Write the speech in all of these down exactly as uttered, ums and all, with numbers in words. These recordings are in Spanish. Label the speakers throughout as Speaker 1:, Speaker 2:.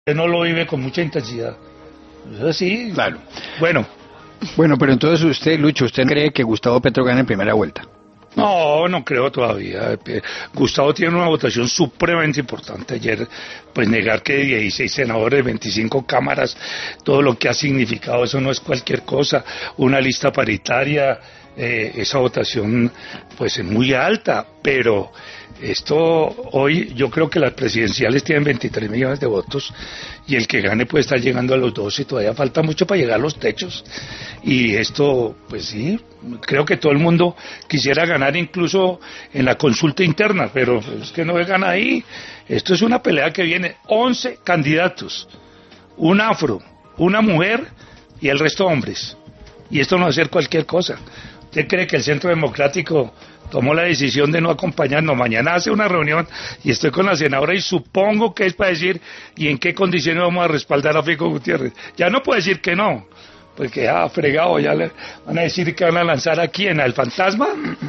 Speaker 1: no lo vive con mucha intensidad. Eso sí.
Speaker 2: Claro.
Speaker 1: Bueno.
Speaker 2: Bueno, pero entonces usted, Lucho, ¿usted cree que Gustavo Petro gana en primera vuelta?
Speaker 1: No, no creo todavía. Gustavo tiene una votación supremamente importante. Ayer, pues negar que dieciséis senadores, veinticinco cámaras, todo lo que ha significado, eso no es cualquier cosa. Una lista paritaria, eh, esa votación pues es muy alta, pero esto hoy yo creo que las presidenciales tienen veintitrés millones de votos y el que gane puede estar llegando a los doce y todavía falta mucho para llegar a los techos. Y esto, pues sí, creo que todo el mundo quisiera ganar incluso en la consulta interna, pero es que no gana ahí. Esto es una pelea que viene, once candidatos, un afro, una mujer y el resto hombres. Y esto no va a ser cualquier cosa. ¿Usted cree que el Centro Democrático tomó la decisión de no acompañarnos? Mañana hace una reunión y estoy con la senadora y supongo que es para decir y en qué condiciones vamos a respaldar a Fico Gutiérrez. Ya no puedo decir que no, porque ya fregado, ya le van a decir que van a lanzar a quién, al fantasma,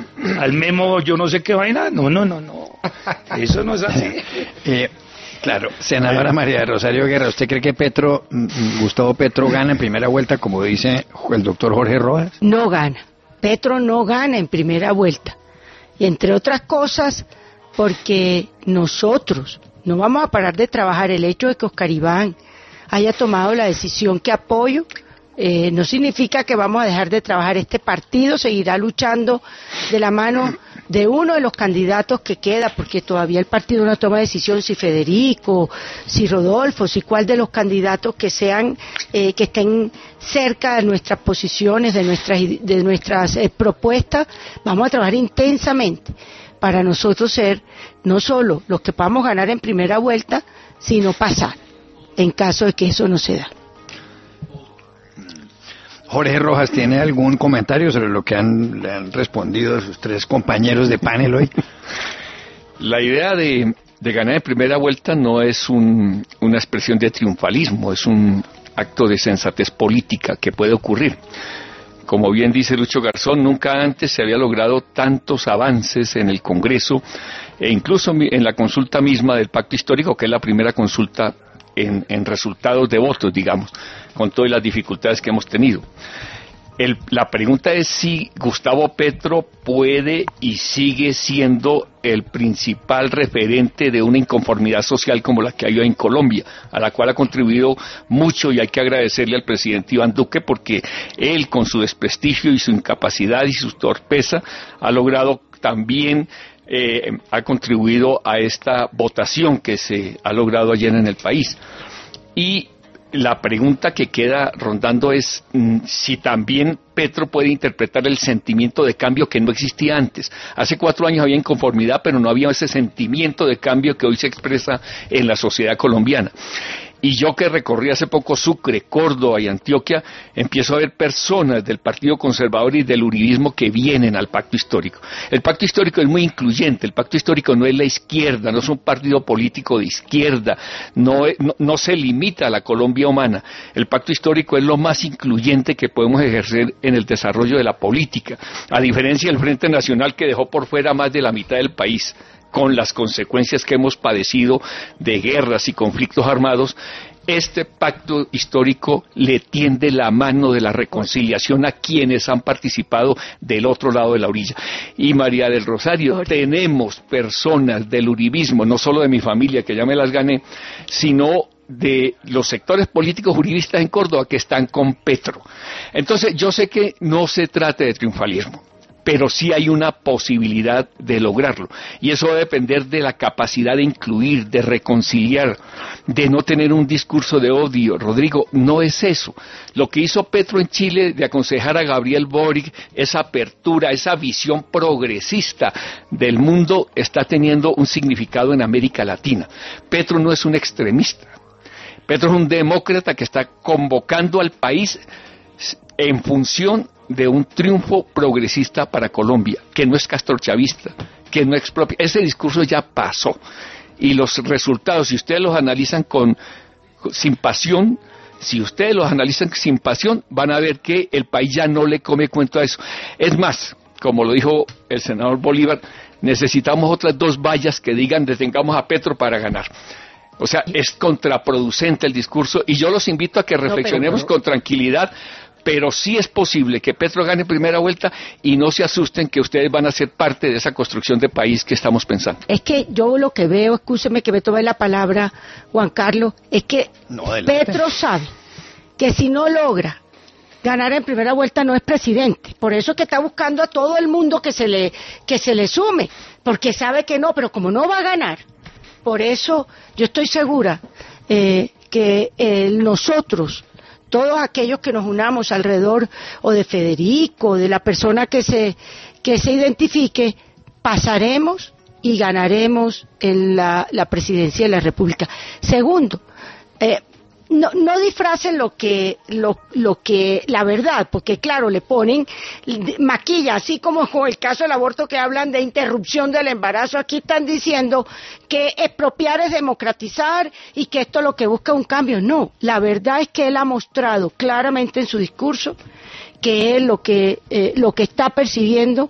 Speaker 1: al Memo, yo no sé qué vaina. No, no, no, no, eso no es así.
Speaker 2: eh, claro, senadora María de Rosario Guerra, ¿usted cree que Petro, Gustavo Petro gana en primera vuelta, como dice el doctor Jorge Rojas?
Speaker 3: No gana. Petro no gana en primera vuelta. Y entre otras cosas, porque nosotros no vamos a parar de trabajar. El hecho de que Oscar Iván haya tomado la decisión que apoyo, eh, no significa que vamos a dejar de trabajar. Este partido seguirá luchando de la mano de uno de los candidatos que queda, porque todavía el partido no toma decisión si Federico, si Rodolfo, si cuál de los candidatos que sean, eh, que estén cerca de nuestras posiciones, de nuestras, de nuestras eh, propuestas. Vamos a trabajar intensamente para nosotros ser no solo los que podamos ganar en primera vuelta, sino pasar, en caso de que eso no se da.
Speaker 2: Jorge Rojas, ¿tiene algún comentario sobre lo que han, le han respondido sus tres compañeros de panel hoy?
Speaker 4: La idea de, de ganar en primera vuelta no es un, una expresión de triunfalismo, es un acto de sensatez política que puede ocurrir. Como bien dice Lucho Garzón, nunca antes se había logrado tantos avances en el Congreso e incluso en la consulta misma del Pacto Histórico, que es la primera consulta En, en resultados de votos, digamos, con todas las dificultades que hemos tenido. El, la pregunta es si Gustavo Petro puede y sigue siendo el principal referente de una inconformidad social como la que hay en Colombia, a la cual ha contribuido mucho, y hay que agradecerle al presidente Iván Duque, porque él, con su desprestigio y su incapacidad y su torpeza, ha logrado también Eh, ha contribuido a esta votación que se ha logrado ayer en el país. Y la pregunta que queda rondando es mm, si también Petro puede interpretar el sentimiento de cambio que no existía antes. Hace cuatro años había inconformidad, pero no había ese sentimiento de cambio que hoy se expresa en la sociedad colombiana. Y yo, que recorrí hace poco Sucre, Córdoba y Antioquia, empiezo a ver personas del Partido Conservador y del uribismo que vienen al Pacto Histórico. El Pacto Histórico es muy incluyente, el Pacto Histórico no es la izquierda, no es un partido político de izquierda, no, es, no, no se limita a la Colombia humana. El Pacto Histórico es lo más incluyente que podemos ejercer en el desarrollo de la política, a diferencia del Frente Nacional, que dejó por fuera más de la mitad del país, con las consecuencias que hemos padecido de guerras y conflictos armados. Este pacto histórico le tiende la mano de la reconciliación a quienes han participado del otro lado de la orilla. Y María del Rosario, tenemos personas del uribismo, no solo de mi familia, que ya me las gané, sino de los sectores políticos uribistas en Córdoba que están con Petro. Entonces, yo sé que no se trata de triunfalismo, pero sí hay una posibilidad de lograrlo, y eso va a depender de la capacidad de incluir, de reconciliar, de no tener un discurso de odio. Rodrigo, no es eso. Lo que hizo Petro en Chile de aconsejar a Gabriel Boric, esa apertura, esa visión progresista del mundo, está teniendo un significado en América Latina. Petro no es un extremista, Petro es un demócrata que está convocando al país en función de un triunfo progresista para Colombia, que no es castrochavista, que no expropia. Ese discurso ya pasó, y los resultados, si ustedes los analizan con, sin pasión, si ustedes los analizan sin pasión, van a ver que el país ya no le come cuento a eso. Es más, como lo dijo el senador Bolívar, necesitamos otras dos vallas que digan detengamos a Petro para ganar. O sea, es contraproducente el discurso y yo los invito a que reflexionemos no, pero, pero... con tranquilidad, pero sí es posible que Petro gane primera vuelta y no se asusten que ustedes van a ser parte de esa construcción de país que estamos pensando.
Speaker 3: Es que yo lo que veo, escúcheme que me tome la palabra, Juan Carlos, es que no, Petro sabe que si no logra ganar en primera vuelta no es presidente. Por eso es que está buscando a todo el mundo que se le, que se le sume, porque sabe que no, pero como no va a ganar, por eso yo estoy segura eh, que eh, nosotros, todos aquellos que nos unamos alrededor o de Federico, o de la persona que se, que se identifique, pasaremos y ganaremos en la, la presidencia de la República. Segundo, eh, No, no disfracen lo que, lo, lo que, la verdad, porque claro, le ponen maquilla, así como con el caso del aborto que hablan de interrupción del embarazo, aquí están diciendo que expropiar es democratizar y que esto es lo que busca un cambio. No, la verdad es que él ha mostrado claramente en su discurso que él lo que, eh, lo que está persiguiendo,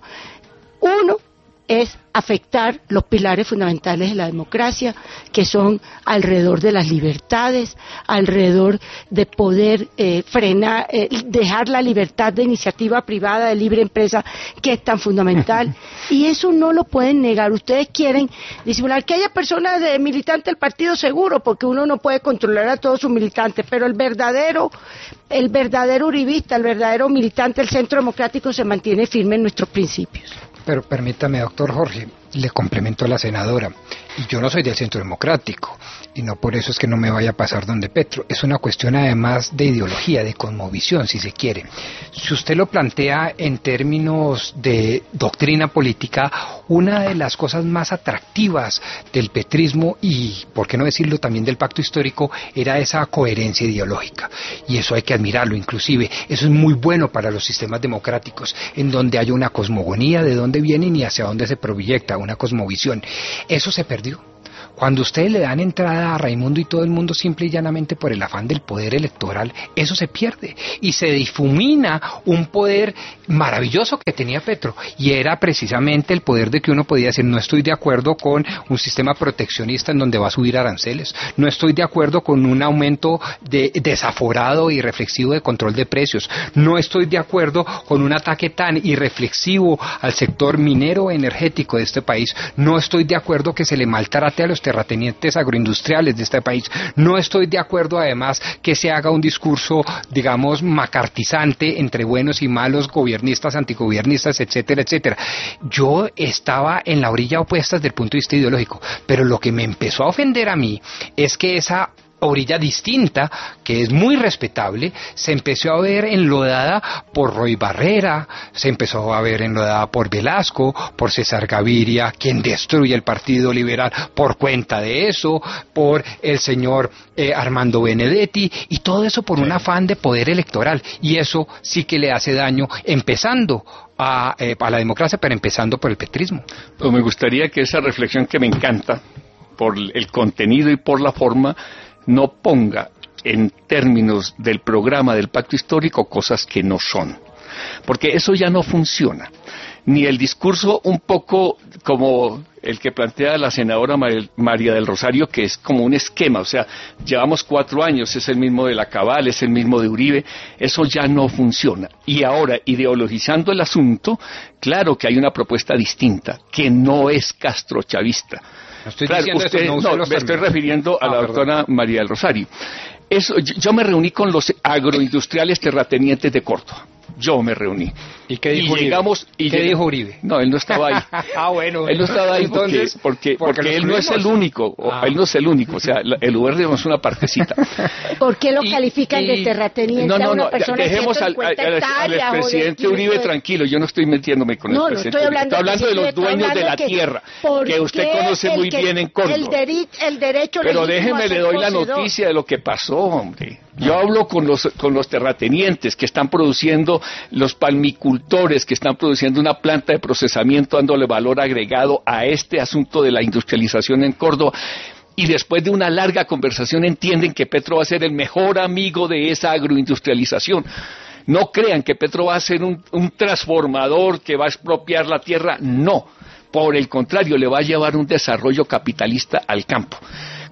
Speaker 3: uno, es afectar los pilares fundamentales de la democracia, que son alrededor de las libertades, alrededor de poder eh, frenar, eh, dejar la libertad de iniciativa privada, de libre empresa, que es tan fundamental, y eso no lo pueden negar. Ustedes quieren disimular que haya personas de militantes del partido, seguro, porque uno no puede controlar a todos sus militantes, pero el verdadero, el verdadero uribista, el verdadero militante del Centro Democrático se mantiene firme en nuestros principios.
Speaker 2: Pero permítame, doctor Jorge, le complemento a la senadora. Y yo no soy del Centro Democrático, y no por eso es que no me vaya a pasar donde Petro. Es una cuestión además de ideología, de cosmovisión, si se quiere. Si usted lo plantea en términos de doctrina política, una de las cosas más atractivas del petrismo, y por qué no decirlo también del pacto histórico, era esa coherencia ideológica. Y eso hay que admirarlo, inclusive. Eso es muy bueno para los sistemas democráticos, en donde hay una cosmogonía de dónde vienen y hacia dónde se proyecta, una cosmovisión. Eso se perdió. Cuando ustedes le dan entrada a Raimundo y todo el mundo simple y llanamente por el afán del poder electoral, eso se pierde y se difumina un poder maravilloso que tenía Petro, y era precisamente el poder de que uno podía decir: no estoy de acuerdo con un sistema proteccionista en donde va a subir aranceles, no estoy de acuerdo con un aumento de, desaforado y reflexivo de control de precios, no estoy de acuerdo con un ataque tan irreflexivo al sector minero energético de este país, no estoy de acuerdo que se le maltrate a los terratenientes agroindustriales de este país, no estoy de acuerdo además que se haga un discurso, digamos, macartizante entre buenos y malos, gobiernistas, antigobiernistas, etcétera, etcétera. Yo estaba en la orilla opuesta desde el punto de vista ideológico, pero lo que me empezó a ofender a mí es que esa orilla distinta, que es muy respetable, se empezó a ver enlodada por Roy Barrera, se empezó a ver enlodada por Velasco, por César Gaviria, quien destruye el Partido Liberal por cuenta de eso, por el señor eh, Armando Benedetti, y todo eso por sí. un afán de poder electoral, y eso sí que le hace daño, empezando a, eh, a la democracia, pero empezando por el petrismo.
Speaker 4: Pues me gustaría que esa reflexión, que me encanta, por el contenido y por la forma, no ponga en términos del programa del pacto histórico cosas que no son, porque eso ya no funciona. Ni el discurso un poco como el que plantea la senadora María del Rosario, que es como un esquema, o sea, llevamos cuatro años, es el mismo de la Cabal, es el mismo de Uribe, eso ya no funciona. Y ahora, ideologizando el asunto, claro que hay una propuesta distinta, que no es castrochavista.
Speaker 2: No estoy
Speaker 4: claro,
Speaker 2: diciendo
Speaker 4: usted,
Speaker 2: eso, no,
Speaker 4: no, me estoy refiriendo a ah, la doctora perdón. María del Rosario. Eso, yo, yo me reuní con los agroindustriales terratenientes de Córdoba. Yo me reuní.
Speaker 2: ¿Y qué dijo
Speaker 4: y
Speaker 2: Uribe?
Speaker 4: Llegamos, y
Speaker 2: ¿Qué
Speaker 4: lleg...
Speaker 2: dijo Uribe?
Speaker 4: No, él no estaba ahí.
Speaker 2: ah, bueno.
Speaker 4: Él no estaba ahí
Speaker 2: Entonces,
Speaker 4: porque, porque, porque él no es el único. Ah. Él no es el único. O sea, el U R es una partecita.
Speaker 3: ¿Por qué lo y, califican y, de terrateniente?
Speaker 4: No, no, no.
Speaker 3: Persona
Speaker 4: dejemos al, al, al, al expresidente Uribe tranquilo. Yo no estoy metiéndome con
Speaker 3: no,
Speaker 4: el presidente.
Speaker 3: No, estoy hablando,
Speaker 4: estoy hablando de los dueños de la
Speaker 3: que,
Speaker 4: tierra, que usted conoce muy
Speaker 3: que,
Speaker 4: bien en Córdoba.
Speaker 3: El, deri el derecho
Speaker 4: Pero déjeme, le doy la noticia de lo que pasó, hombre. Yo hablo con los, con los terratenientes que están produciendo, los palmicultores que están produciendo una planta de procesamiento dándole valor agregado a este asunto de la industrialización en Córdoba. Y después de una larga conversación entienden que Petro va a ser el mejor amigo de esa agroindustrialización. No crean que Petro va a ser un, un transformador que va a expropiar la tierra, no. Por el contrario, le va a llevar un desarrollo capitalista al campo.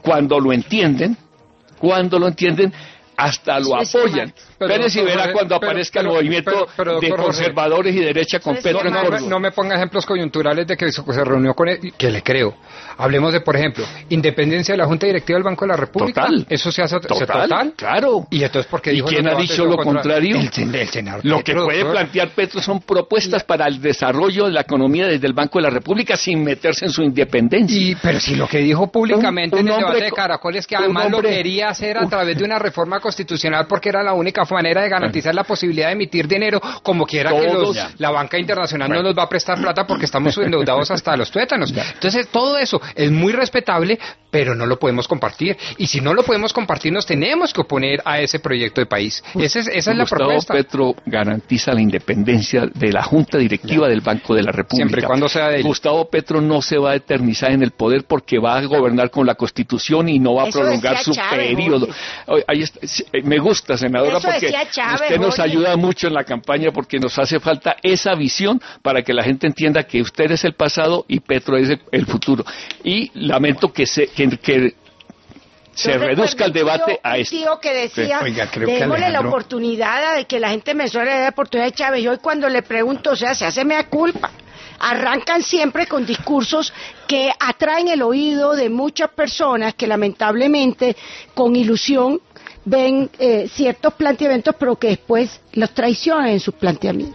Speaker 4: cuando lo entienden, cuando lo entienden, hasta lo
Speaker 3: sí,
Speaker 4: apoyan. Pérez y verá cuando pero, aparezca pero, el movimiento pero, pero, pero, de conservadores Jorge, y derecha con sí, Petro
Speaker 2: no,
Speaker 4: en
Speaker 2: Córdoba. No, no me ponga ejemplos coyunturales de que se reunió con él, que le creo. Hablemos de, por ejemplo, independencia de la Junta Directiva del Banco de la República.
Speaker 4: Total.
Speaker 2: Eso se hace
Speaker 4: total.
Speaker 2: total.
Speaker 4: Claro.
Speaker 2: Y entonces, ¿por qué
Speaker 4: ¿Y
Speaker 2: dijo
Speaker 4: quién ha dicho lo contrario?
Speaker 2: El, el senador
Speaker 4: lo
Speaker 2: Petro,
Speaker 4: que puede
Speaker 2: doctor.
Speaker 4: plantear Petro son propuestas para el desarrollo de la economía desde el Banco de la República sin meterse en su independencia.
Speaker 2: Y, pero si lo que dijo públicamente un, un en el debate de Caracol es que además hombre, lo quería hacer a través de una reforma constitucional porque era la única manera de garantizar la posibilidad de emitir dinero, como quiera Todos, que los, la banca internacional bueno. no nos va a prestar plata porque estamos endeudados hasta los tuétanos. Entonces, todo eso es muy respetable, pero no lo podemos compartir. Y si no lo podemos compartir, nos tenemos que oponer a ese proyecto de país. Ese es, esa es la
Speaker 4: Gustavo
Speaker 2: propuesta.
Speaker 4: Petro garantiza la independencia de la Junta Directiva ya. del Banco de la República.
Speaker 2: Siempre y cuando sea de él.
Speaker 4: Gustavo Petro no se va a eternizar en el poder porque va a gobernar con la Constitución y no va a eso prolongar su Chávez, periodo. Ahí está, me gusta, senadora,
Speaker 3: eso
Speaker 4: porque
Speaker 3: Chávez,
Speaker 4: usted nos
Speaker 3: Jorge.
Speaker 4: ayuda mucho en la campaña porque nos hace falta esa visión para que la gente entienda que usted es el pasado y Petro es el, el futuro. Y lamento que se que, que se reduzca el debate
Speaker 3: tío,
Speaker 4: a esto.
Speaker 3: Un tío que decía,
Speaker 2: sí. Oiga, creo
Speaker 3: démosle
Speaker 2: que Alejandro...
Speaker 3: la oportunidad de que la gente me suele dar la oportunidad de Chávez. Y hoy cuando le pregunto, o sea, se hace mea culpa. Arrancan siempre con discursos que atraen el oído de muchas personas que lamentablemente con ilusión ven eh, ciertos planteamientos, pero que después los traicionan en sus planteamientos.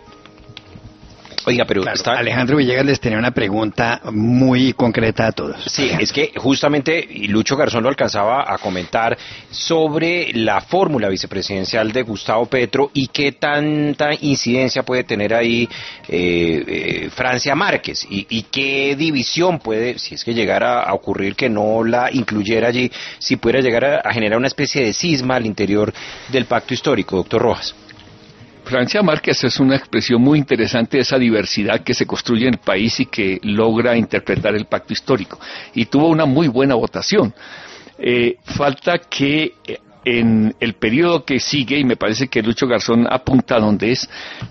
Speaker 5: Oiga, pero
Speaker 6: claro,
Speaker 5: está...
Speaker 6: Alejandro Villegas les tenía una pregunta muy concreta a todos.
Speaker 5: Sí, Alejandro. Es que justamente y Lucho Garzón lo alcanzaba a comentar sobre la fórmula vicepresidencial de Gustavo Petro y qué tanta incidencia puede tener ahí eh, eh, Francia Márquez y, y qué división puede, si es que llegara a ocurrir que no la incluyera allí, si pudiera llegar a, a generar una especie de cisma al interior del pacto histórico, doctor Rojas.
Speaker 4: Francia Márquez es una expresión muy interesante de esa diversidad que se construye en el país y que logra interpretar el pacto histórico. Y tuvo una muy buena votación. Eh, falta que en el periodo que sigue, y me parece que Lucho Garzón apunta donde es,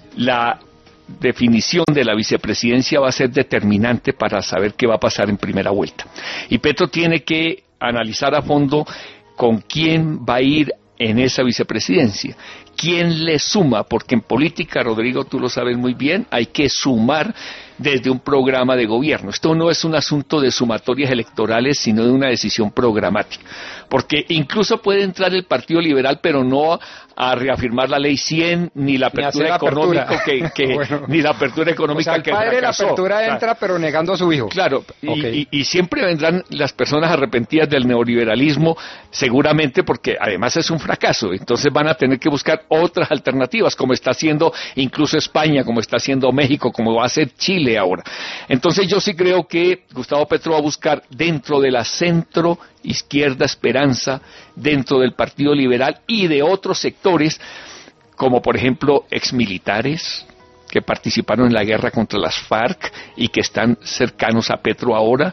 Speaker 4: la definición de la vicepresidencia va a ser determinante para saber qué va a pasar en primera vuelta. Y Petro tiene que analizar a fondo con quién va a ir en esa vicepresidencia. ¿Quién le suma? Porque en política, Rodrigo, tú lo sabes muy bien, hay que sumar desde un programa de gobierno. Esto no es un asunto de sumatorias electorales, sino de una decisión programática. Porque incluso puede entrar el Partido Liberal, pero no a reafirmar la ley cien, ni la apertura
Speaker 2: ni
Speaker 4: económica
Speaker 2: apertura.
Speaker 4: que, que
Speaker 2: bueno.
Speaker 4: ni la apertura económica
Speaker 2: o sea, el
Speaker 4: que
Speaker 2: padre
Speaker 4: fracasó.
Speaker 2: La apertura
Speaker 4: claro.
Speaker 2: entra, pero negando a su hijo.
Speaker 4: Claro,
Speaker 2: okay.
Speaker 4: y, y, y siempre vendrán las personas arrepentidas del neoliberalismo, seguramente porque además es un fracaso. Entonces van a tener que buscar otras alternativas, como está haciendo incluso España, como está haciendo México, como va a hacer Chile ahora. Entonces yo sí creo que Gustavo Petro va a buscar dentro de la centro izquierda esperanza, dentro del Partido Liberal y de otros sectores, como por ejemplo exmilitares que participaron en la guerra contra las FARC y que están cercanos a Petro ahora.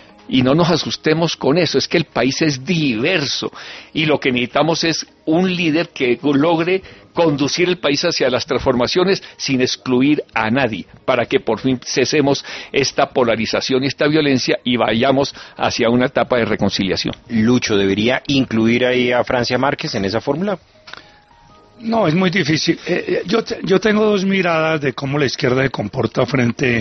Speaker 4: Y no nos asustemos con eso, es que el país es diverso y lo que necesitamos es un líder que logre conducir el país hacia las transformaciones sin excluir a nadie, para que por fin cesemos esta polarización y esta violencia y vayamos hacia una etapa de reconciliación.
Speaker 5: Lucho, ¿debería incluir ahí a Francia Márquez en esa fórmula?
Speaker 1: No, es muy difícil. Eh, yo, te, yo tengo dos miradas de cómo la izquierda se comporta frente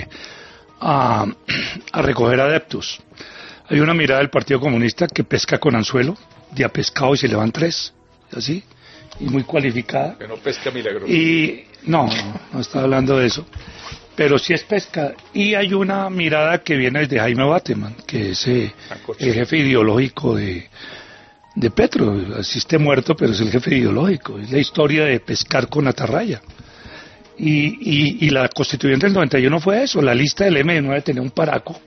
Speaker 1: a, a recoger adeptos. Hay una mirada del Partido Comunista que pesca con anzuelo, ya pescado y se le van tres, así, y muy cualificada.
Speaker 4: Que no pesca milagro.
Speaker 1: Y no, no, no está hablando de eso, pero sí es pesca. Y hay una mirada que viene desde Jaime Bateman, que es eh, el jefe ideológico de, de Petro, así esté muerto, pero es el jefe ideológico, es la historia de pescar con atarraya. Y, y, y la constituyente del noventa y uno fue eso, la lista del eme nueve tenía un paraco,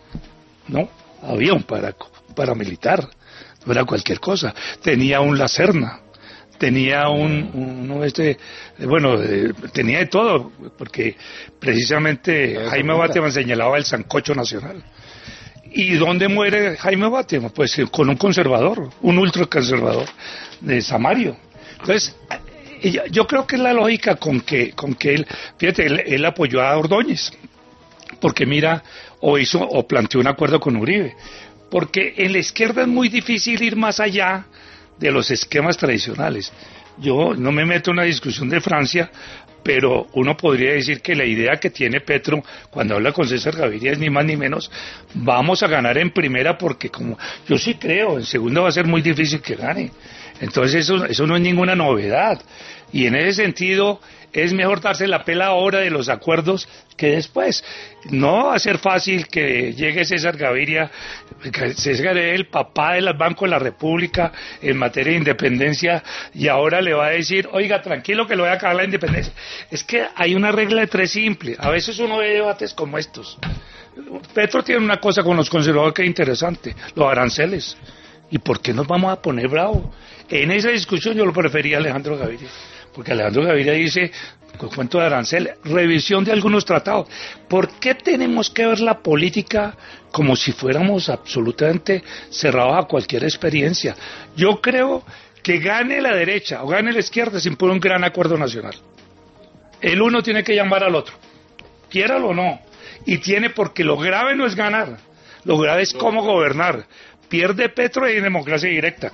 Speaker 1: ¿no? Había un paraco, un paramilitar, no era cualquier cosa. Tenía un La Serna, tenía un, un este, bueno, eh, tenía de todo, porque precisamente Jaime Bateman señalaba el sancocho nacional. ¿Y dónde muere Jaime Bateman? Pues con un conservador, un ultraconservador de Samario. Entonces, yo creo que es la lógica con que, con que él, fíjate, él, él apoyó a Ordóñez, porque mira, o hizo o planteó un acuerdo con Uribe, porque en la izquierda es muy difícil ir más allá de los esquemas tradicionales. Yo no me meto en una discusión de Francia, pero uno podría decir que la idea que tiene Petro cuando habla con César Gaviria es ni más ni menos, vamos a ganar en primera porque como yo sí creo, en segunda va a ser muy difícil que gane. Entonces eso, eso no es ninguna novedad. Y en ese sentido es mejor darse la pela ahora de los acuerdos que después. No va a ser fácil que llegue César Gaviria, que César es el papá del Banco de la República en materia de independencia y ahora le va a decir, oiga, tranquilo que le voy a acabar la independencia. Es que hay una regla de tres simple. A veces uno ve debates como estos. Petro tiene una cosa con los conservadores que es interesante, los aranceles. ¿Y por qué nos vamos a poner bravos? En esa discusión yo lo prefería a Alejandro Gaviria, porque Alejandro Gaviria dice, con cuento de arancel, revisión de algunos tratados. ¿Por qué tenemos que ver la política como si fuéramos absolutamente cerrados a cualquier experiencia? Yo creo que gane la derecha o gane la izquierda se impone un gran acuerdo nacional. El uno tiene que llamar al otro, quiéralo o no, y tiene, porque lo grave no es ganar, lo grave es cómo gobernar. Pierde Petro y hay democracia directa.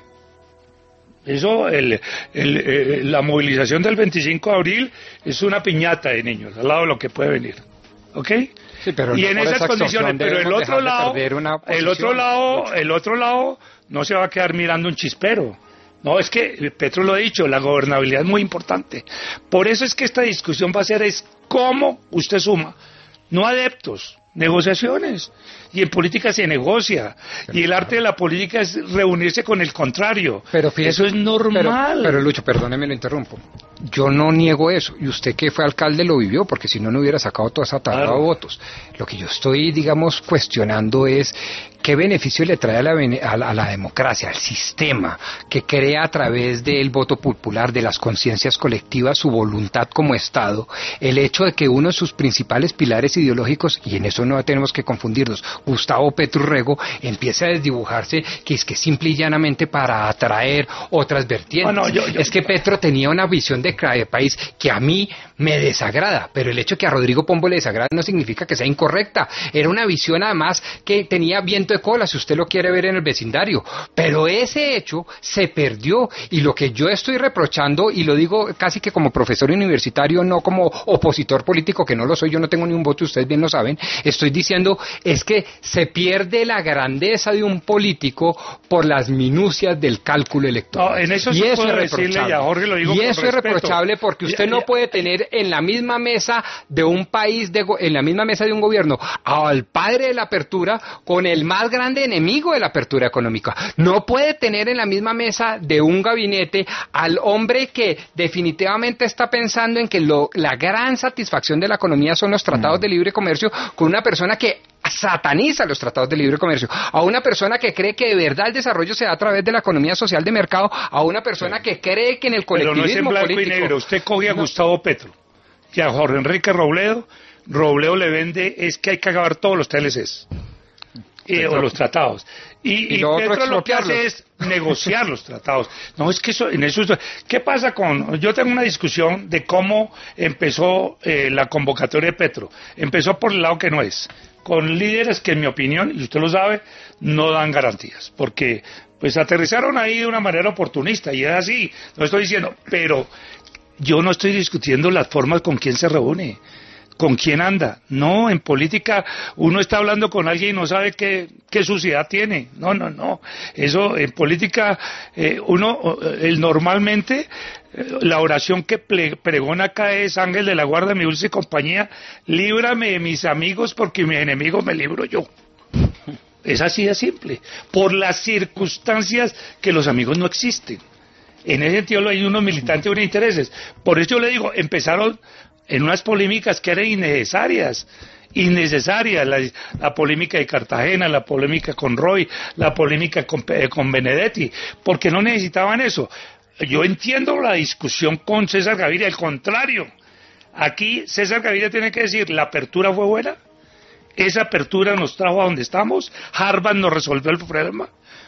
Speaker 1: Eso, el, el, el, la movilización del veinticinco de abril es una piñata de niños, al lado de lo que puede venir. ¿Ok?
Speaker 2: Sí, pero
Speaker 1: y
Speaker 2: no
Speaker 1: en esas condiciones, pero el otro lado, el otro lado, el otro lado no se va a quedar mirando un chispero. No, es que Petro lo ha dicho, la gobernabilidad es muy importante. Por eso es que esta discusión va a ser es cómo usted suma, no adeptos, negociaciones. Y en política se negocia. Y el arte de la política es reunirse con el contrario.
Speaker 2: Pero fíjese,
Speaker 1: eso es normal.
Speaker 2: Pero, pero Lucho, perdóneme, lo interrumpo. Yo no niego eso. Y usted que fue alcalde lo vivió, porque si no, no hubiera sacado toda esa tabla
Speaker 1: claro.
Speaker 2: de votos. Lo que yo estoy, digamos, cuestionando es qué beneficio le trae a la, a, la, a la democracia, al sistema, que crea a través del voto popular, de las conciencias colectivas, su voluntad como Estado, el hecho de que uno de sus principales pilares ideológicos, y en eso no tenemos que confundirnos, Gustavo Petro Rego, empieza a desdibujarse, que es que simple y llanamente para atraer otras vertientes.
Speaker 1: No, no, yo, yo,
Speaker 2: es que Petro tenía una visión de, de país que a mí me desagrada, pero el hecho de que a Rodrigo Pombo le desagrada no significa que sea incorrecta. Era una visión además que tenía viento de cola, si usted lo quiere ver en el vecindario, pero ese hecho se perdió, y lo que yo estoy reprochando, y lo digo casi que como profesor universitario, no como opositor político, que no lo soy, yo no tengo ni un voto, ustedes bien lo saben, estoy diciendo es que se pierde la grandeza de un político por las minucias del cálculo electoral.
Speaker 1: No, en eso
Speaker 2: y
Speaker 1: se
Speaker 2: eso
Speaker 1: puede
Speaker 2: es
Speaker 1: decirle, ya Jorge lo digo
Speaker 2: y
Speaker 1: con
Speaker 2: eso
Speaker 1: respeto.
Speaker 2: Es reprochable porque usted
Speaker 1: ya,
Speaker 2: no
Speaker 1: ya,
Speaker 2: puede tener en la misma mesa de un país, de, en la misma mesa de un gobierno, al padre de la apertura con el más grande enemigo de la apertura económica. No puede tener en la misma mesa de un gabinete al hombre que definitivamente está pensando en que lo, la gran satisfacción de la economía son los tratados mm. de libre comercio, con una persona que sataniza los tratados de libre comercio, a una persona que cree que de verdad el desarrollo se da a través de la economía social de mercado, a una persona que cree que en el colectivismo
Speaker 1: político... Pero no es en blanco
Speaker 2: político,
Speaker 1: y negro. Usted coge a
Speaker 2: no.
Speaker 1: Gustavo Petro y a Jorge Enrique Robledo, Robledo le vende es que hay que acabar todos los T L Cs eh, o los tratados. Y, y, y Petro lo que hace es negociar los tratados. No, es que eso, en eso... ¿Qué pasa con...? Yo tengo una discusión de cómo empezó eh, la convocatoria de Petro. Empezó por el lado que no es, con líderes que en mi opinión, y usted lo sabe, no dan garantías, porque pues aterrizaron ahí de una manera oportunista, y es así, no estoy diciendo, pero yo no estoy discutiendo las formas con quién se reúne, con quién anda. No, en política uno está hablando con alguien y no sabe qué, qué suciedad tiene. No, no, no. Eso en política eh, uno eh, normalmente eh, la oración que ple, pregona acá es: ángel de la guarda, mi dulce compañía, líbrame de mis amigos porque mis enemigos me libro yo. Es así de simple. Por las circunstancias que los amigos no existen. En ese sentido hay unos militantes y unos intereses. Por eso yo le digo, empezaron en unas polémicas que eran innecesarias, innecesarias, la, la polémica de Cartagena, la polémica con Roy, la polémica con, eh, con Benedetti, porque no necesitaban eso. Yo entiendo la discusión con César Gaviria, al contrario, aquí César Gaviria tiene que decir, la apertura fue buena, esa apertura nos trajo a donde estamos, Harvard nos resolvió el problema,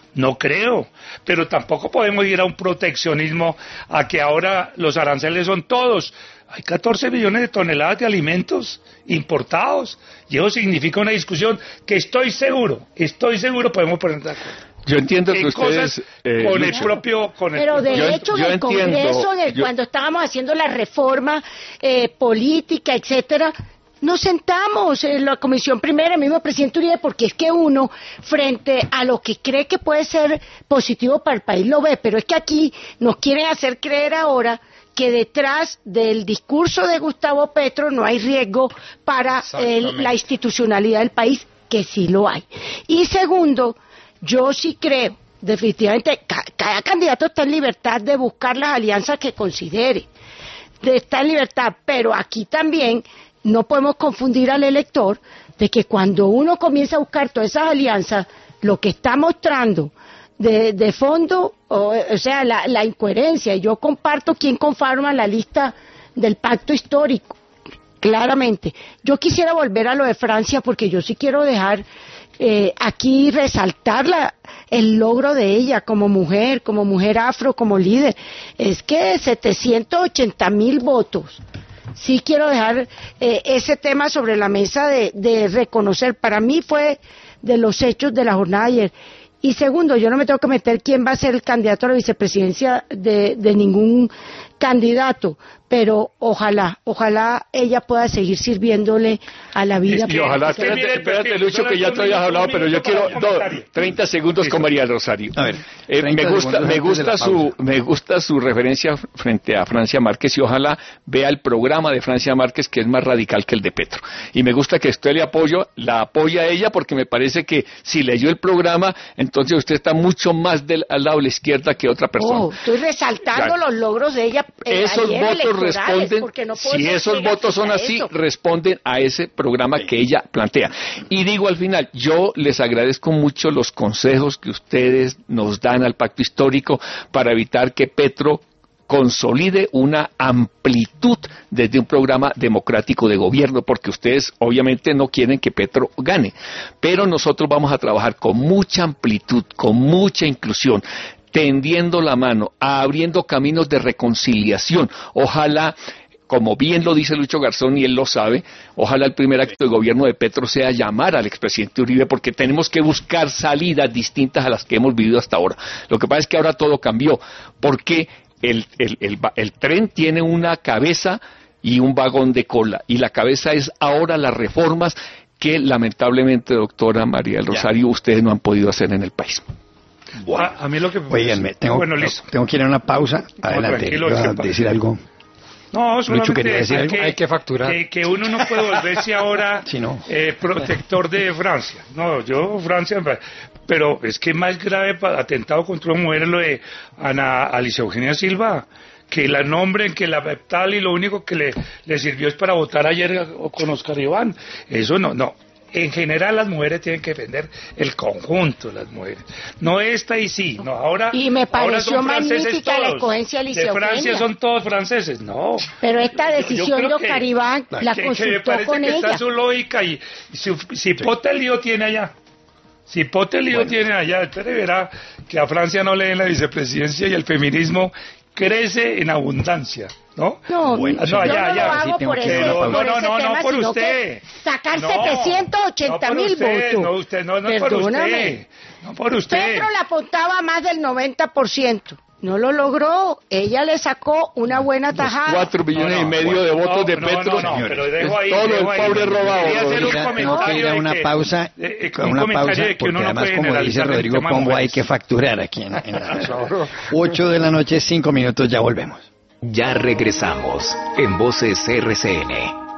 Speaker 1: No creo, pero tampoco podemos ir a un proteccionismo, a que ahora los aranceles son todos. Hay catorce millones de toneladas de alimentos importados, y eso significa una discusión que estoy seguro, estoy seguro podemos poner de acuerdo.
Speaker 4: Yo entiendo que
Speaker 1: En
Speaker 4: ustedes...
Speaker 1: cosas
Speaker 4: eh,
Speaker 1: con el
Speaker 4: Lucho,
Speaker 1: propio... Con el
Speaker 3: Pero de
Speaker 4: Yo-
Speaker 3: hecho,
Speaker 4: yo
Speaker 3: en el
Speaker 4: entiendo,
Speaker 3: Congreso, en el-
Speaker 4: yo-
Speaker 3: cuando estábamos haciendo la reforma eh, política, etcétera, nos sentamos en la Comisión Primera, el mismo presidente Uribe, porque es que uno, frente a lo que cree que puede ser positivo para el país, lo ve, pero es que aquí nos quieren hacer creer ahora que detrás del discurso de Gustavo Petro no hay riesgo para el- la institucionalidad del país, que sí lo hay. Y segundo, yo sí creo, definitivamente, ca- cada candidato está en libertad de buscar las alianzas que considere, de estar en libertad, pero aquí también no podemos confundir al elector de que cuando uno comienza a buscar todas esas alianzas, lo que está mostrando de, de fondo, o, o sea, la, la incoherencia. Yo comparto quien conforma la lista del pacto histórico, claramente. Yo quisiera volver a lo de Francia porque yo sí quiero dejar eh, aquí resaltar la, el logro de ella como mujer, como mujer afro, como líder. Es que setecientos ochenta mil votos. Sí quiero dejar eh, ese tema sobre la mesa de, de reconocer. Para mí fue de los hechos de la jornada de ayer. Y segundo, yo no me tengo que meter quién va a ser el candidato a la vicepresidencia de, de ningún candidato, pero ojalá, ojalá ella pueda seguir sirviéndole a la vida.
Speaker 4: Y ojalá,
Speaker 1: Usted mire
Speaker 4: espérate,
Speaker 1: el
Speaker 4: espérate
Speaker 1: perfil,
Speaker 4: Lucho, que ya te
Speaker 1: solo
Speaker 4: habías
Speaker 1: un
Speaker 4: hablado, pero yo
Speaker 1: minuto
Speaker 4: quiero
Speaker 1: para el
Speaker 4: no,
Speaker 1: comentario.
Speaker 4: treinta segundos con María del Rosario.
Speaker 6: A ver,
Speaker 4: Eh, me
Speaker 6: treinta
Speaker 4: gusta,
Speaker 6: segundos
Speaker 4: me
Speaker 6: antes de
Speaker 4: gusta
Speaker 6: la
Speaker 4: su,
Speaker 6: pausa.
Speaker 4: me gusta su referencia frente a Francia Márquez y ojalá vea el programa de Francia Márquez que es más radical que el de Petro. Y me gusta que usted le apoyo, la apoya a ella porque me parece que si leyó el programa, entonces usted está mucho más del, al lado de la izquierda que otra persona.
Speaker 3: Oh, estoy resaltando
Speaker 4: Claro.
Speaker 3: los logros de ella. eh,
Speaker 4: Esos
Speaker 3: ayer
Speaker 4: votos
Speaker 3: electorales,
Speaker 4: responden,
Speaker 3: porque no puedo
Speaker 4: si
Speaker 3: ser
Speaker 4: esos
Speaker 3: ciega
Speaker 4: votos son
Speaker 3: frente a
Speaker 4: así,
Speaker 3: eso.
Speaker 4: responden a ese programa que ella plantea. Y digo al final, yo les agradezco mucho los consejos que ustedes nos dan al pacto histórico para evitar que Petro consolide una amplitud desde un programa democrático de gobierno, porque ustedes obviamente no quieren que Petro gane, pero nosotros vamos a trabajar con mucha amplitud, con mucha inclusión, tendiendo la mano, abriendo caminos de reconciliación. Ojalá, como bien lo dice Lucho Garzón y él lo sabe, ojalá el primer acto de gobierno de Petro sea llamar al expresidente Uribe, porque tenemos que buscar salidas distintas a las que hemos vivido hasta ahora. Lo que pasa es que ahora todo cambió, porque el, el, el, el tren tiene una cabeza y un vagón de cola, y la cabeza es ahora las reformas que lamentablemente, doctora María del Rosario, ustedes no han podido hacer en el país.
Speaker 1: A, a mí lo que...
Speaker 6: Oiganme, tengo,
Speaker 1: Bueno, listo.
Speaker 6: tengo que ir a una pausa. Adelante,
Speaker 1: tranquilo,
Speaker 6: iba a
Speaker 1: es que-
Speaker 6: decir algo.
Speaker 1: No,
Speaker 6: Lucho, quería decir
Speaker 1: hay
Speaker 6: algo.
Speaker 1: que,
Speaker 2: Hay que facturar.
Speaker 1: Que, que uno no puede volverse ahora
Speaker 6: Sí, no.
Speaker 1: eh, protector de Francia. No, yo Francia, pero es que más grave para atentado contra una mujer es lo de Ana Alicia Eugenia Silva, que la nombren, que la tal y lo único que le, le sirvió es para votar ayer con Oscar Iván. Eso no, no. En general las mujeres tienen que defender el conjunto de las mujeres. No esta y sí, no, ahora,
Speaker 3: Y me
Speaker 1: ahora
Speaker 3: pareció
Speaker 1: son franceses
Speaker 3: magnífica la
Speaker 1: todos.
Speaker 3: escogencia de Alicia
Speaker 1: De Francia
Speaker 3: Eugenia.
Speaker 1: son todos franceses, no.
Speaker 3: Pero esta
Speaker 1: Yo- yo
Speaker 3: decisión
Speaker 1: creo
Speaker 3: de
Speaker 1: que-
Speaker 3: Oscar Iván la
Speaker 1: que, que me
Speaker 3: consultó
Speaker 1: parece
Speaker 3: con
Speaker 1: que
Speaker 3: ella.
Speaker 1: está su lógica y, y si, si Pote lío tiene allá, si Pote lío tiene allá, usted verá que a Francia no le den la vicepresidencia y el feminismo crece en abundancia, ¿no?
Speaker 3: No,
Speaker 6: Bueno,
Speaker 3: yo
Speaker 1: no, ya,
Speaker 3: no
Speaker 1: ya,
Speaker 3: lo
Speaker 6: sí
Speaker 3: hago
Speaker 6: tengo
Speaker 3: por
Speaker 6: que
Speaker 3: ese,
Speaker 6: ir a la
Speaker 3: por
Speaker 6: pausa.
Speaker 1: No,
Speaker 3: ese
Speaker 1: no, no,
Speaker 3: tema,
Speaker 1: no por
Speaker 3: sino
Speaker 1: usted.
Speaker 3: que sacar
Speaker 1: No,
Speaker 3: setecientos ochenta
Speaker 1: no por
Speaker 3: mil
Speaker 1: usted,
Speaker 3: votos.
Speaker 1: No, usted, no, no por
Speaker 3: Perdóname.
Speaker 1: usted. No por usted.
Speaker 3: Petro la apuntaba más del noventa por ciento. No lo logró. Ella le sacó una buena tajada.
Speaker 4: Cuatro millones
Speaker 1: No, no,
Speaker 4: y medio
Speaker 1: bueno,
Speaker 4: de votos
Speaker 1: no,
Speaker 4: de
Speaker 1: no,
Speaker 4: Petro,
Speaker 1: no, no,
Speaker 4: señores.
Speaker 1: pero dejo ahí,
Speaker 4: Es todo
Speaker 1: dejo
Speaker 4: el
Speaker 1: ahí.
Speaker 4: pobre robado.
Speaker 1: Quería hacer un
Speaker 6: Mira, tengo que ir
Speaker 1: comentario
Speaker 6: a
Speaker 1: de
Speaker 6: una
Speaker 1: que-
Speaker 6: pausa,
Speaker 1: eh, eh,
Speaker 6: a
Speaker 1: un
Speaker 6: una
Speaker 1: comentario
Speaker 6: pausa,
Speaker 1: de que
Speaker 6: porque
Speaker 1: uno no
Speaker 6: además,
Speaker 1: puede
Speaker 6: como dice
Speaker 1: generalizar el
Speaker 6: Rodrigo
Speaker 1: tema
Speaker 6: Pombo, hay
Speaker 1: mujeres.
Speaker 6: que facturar aquí en, en la ocho de la noche, cinco minutos, ya volvemos.
Speaker 7: Ya regresamos en Voces R C N.